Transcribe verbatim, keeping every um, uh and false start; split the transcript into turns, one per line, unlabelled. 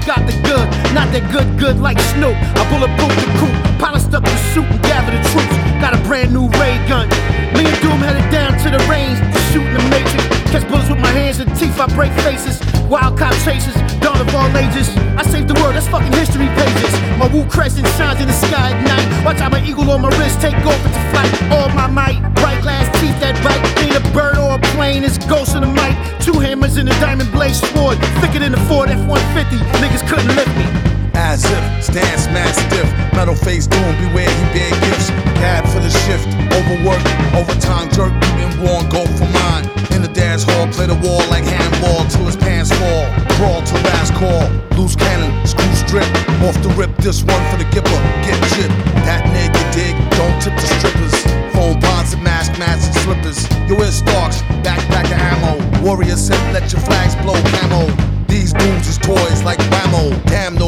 got the good, not that good, good like Snoop. I bulletproof the coupe, polished up the suit and gather the troops. Got a brand new ray gun. Me and Doom headed down to the range to shoot in the matrix. Catch bullets with my hands and teeth, I break faces. Wild cop chasers, dawn of all ages. I saved the world, that's fucking history pages. My Wu crescent shines in the sky at night. Watch out, my eagle on my wrist take off into flight. All my might, bright glass teeth that bite. Ain't a bird or a plane, it's ghost in the mic. Two hammers in a diamond blade sword, thicker than the Ford F one fifty. Niggas couldn't lift me.
As if, stance mad stiff. Metal face Doom, beware he bear gifts. Cab for the shift, overwork, overtime jerk, and worn, go for mine. In the dance hall, play the wall like handball till his pants fall. Brawl to last call, loose cannon, screw strip. Off the rip, this one for the gipper, get chipped. That nigga dig, don't tip the strippers. Phone bonds and mask, masks and slippers. Your ear stalks, backpack of ammo. Warrior said let your flags blow camo. These booms is toys like Whammo. Damn no